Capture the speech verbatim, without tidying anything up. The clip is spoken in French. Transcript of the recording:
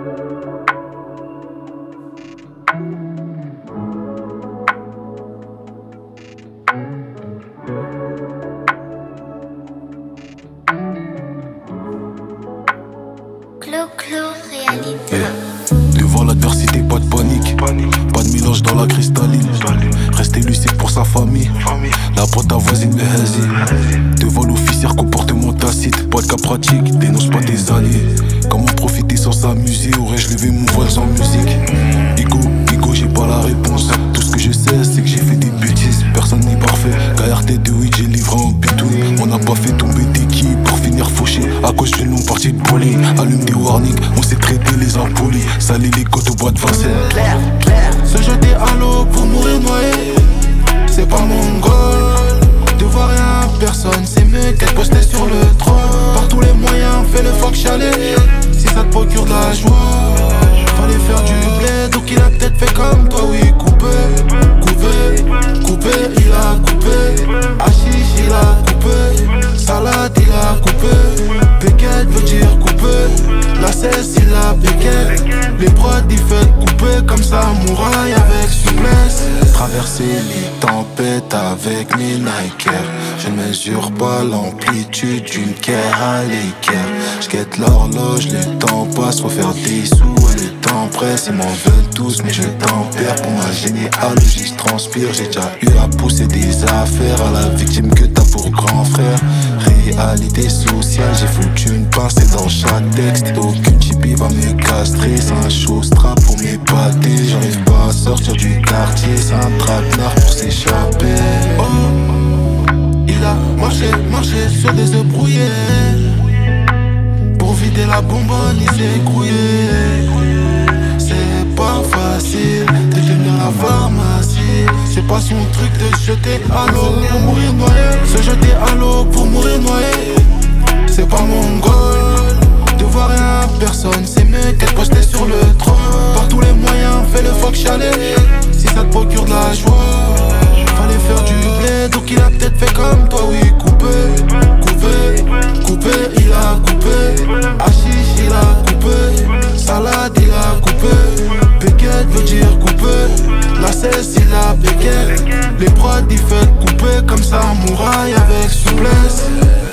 Clo-Clo réalité. Yeah. Devant l'adversité, pas de panique. panique. Pas de mélange dans la cristalline. Rester lucide pour sa famille. famille. La pote à voisine est hésite. Devant l'officier, comportement tacite. Pas de cas pratique, dénonce pas tes alliés. Comment profiter sans s'amuser? Aurais-je levé mon voile sans musique? Ego, ego, j'ai pas la réponse. Tout ce que je sais, c'est que j'ai fait des bêtises. Personne n'est parfait. K R T de huit, j'ai livré en bitoun. On n'a pas fait tomber d'équipe pour finir fauché. À cause d'une longue partie de poli. Allume des warnings, on s'est traité les impolis. Saler les côtes au bois de Vincennes. Claire, claire. Se jeter à l'eau pour mourir noyé, c'est pas mon goal. De voir rien, personne, c'est mieux qu'être posté sur le trône. Par tous les moyens, fais le fuck chalet. Si ça te procure de la joie, fallait faire du blé. Donc il a peut-être fait comme toi, oui, coupé, coupé, coupé, il a coupé. Hachiche, il a coupé. Salade, il a coupé. Péquette veut dire coupé. La cesse, il a péquette. Les prods, il fait couper comme ça, mouraille avec souplesse. Traverser les tempêtes avec mes Nike. Je ne mesure pas l'amplitude d'une guerre à l'équerre. Je guette l'horloge, le temps passe, faut faire des sous. Le temps presse, ils m'en veulent tous, mais je tempère. Pour ma généalogie, je transpire. J'ai déjà eu à pousser des affaires à la victime que t'as pour grand frère. Réalité sociale, j'ai foutu une pincée dans chaque texte. Aucune chippie va me castrer. C'est un show strap pour m'épater. J'arrive pas à sortir du quartier. C'est un traquenard pour s'échapper. Oh, il a marché, marché sur des œufs brouillés. Pour vider la bonbonne, il s'est grouillé. C'est pas facile de tenir la pharmacie. C'est pas son truc de se jeter à l'eau pour mourir noyé. Se jeter à l'eau pour mourir noyé, c'est pas mon goal. De voir rien, personne, c'est mieux qu'être posté sur le trône. Par tous les moyens, fais le fuck chalet. Si ça te procure de la joie, fallait faire du blé. Donc il a peut-être fait comme toi, oui, coupé, coupé, coupé, il a coupé. Hachiche, il a coupé. Salade, il a coupé. Péquette veut dire coupé. La cesse, il a péquette. Les prods, il fait couper comme ça, mouraille avec souplesse.